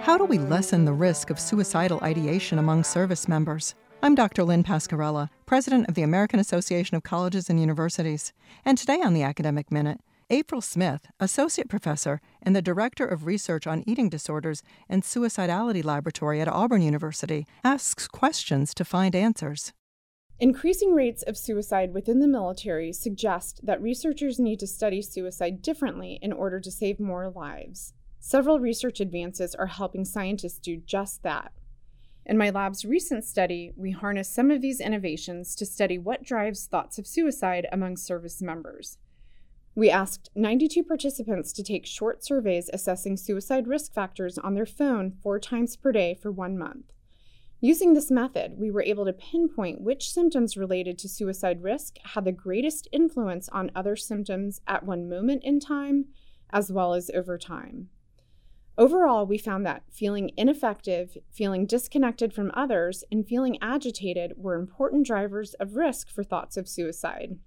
How do we lessen the risk of suicidal ideation among service members? I'm Dr. Lynn Pascarella, president of the American Association of Colleges and Universities. And today on the Academic Minute, April Smith, associate professor and the director of research on eating disorders and suicidality laboratory at Auburn University, asks questions to find answers. Increasing rates of suicide within the military suggest that researchers need to study suicide differently in order to save more lives. Several research advances are helping scientists do just that. In my lab's recent study, we harnessed some of these innovations to study what drives thoughts of suicide among service members. We asked 92 participants to take short surveys assessing suicide risk factors on their phone 4 times per day for 1 month. Using this method, we were able to pinpoint which symptoms related to suicide risk had the greatest influence on other symptoms at one moment in time, as well as over time. Overall, we found that feeling ineffective, feeling disconnected from others, and feeling agitated were important drivers of risk for thoughts of suicide.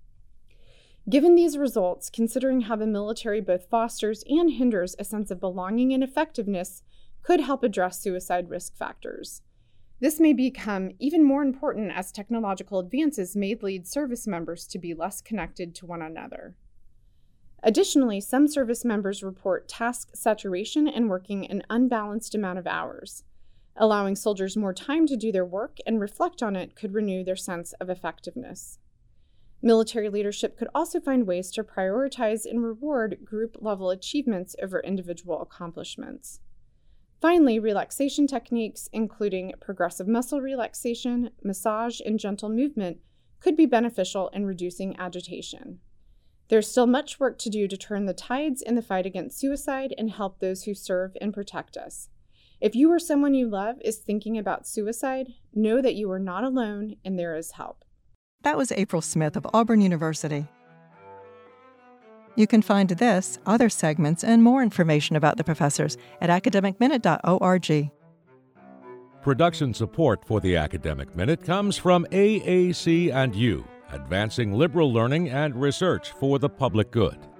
Given these results, considering how the military both fosters and hinders a sense of belonging and effectiveness could help address suicide risk factors. This may become even more important as technological advances may lead service members to be less connected to one another. Additionally, some service members report task saturation and working an unbalanced amount of hours. Allowing soldiers more time to do their work and reflect on it could renew their sense of effectiveness. Military leadership could also find ways to prioritize and reward group-level achievements over individual accomplishments. Finally, relaxation techniques, including progressive muscle relaxation, massage, and gentle movement, could be beneficial in reducing agitation. There's still much work to do to turn the tides in the fight against suicide and help those who serve and protect us. If you or someone you love is thinking about suicide, know that you are not alone and there is help. That was April Smith of Auburn University. You can find this, other segments, and more information about the professors at academicminute.org. Production support for the Academic Minute comes from AAC&U, advancing liberal learning and research for the public good.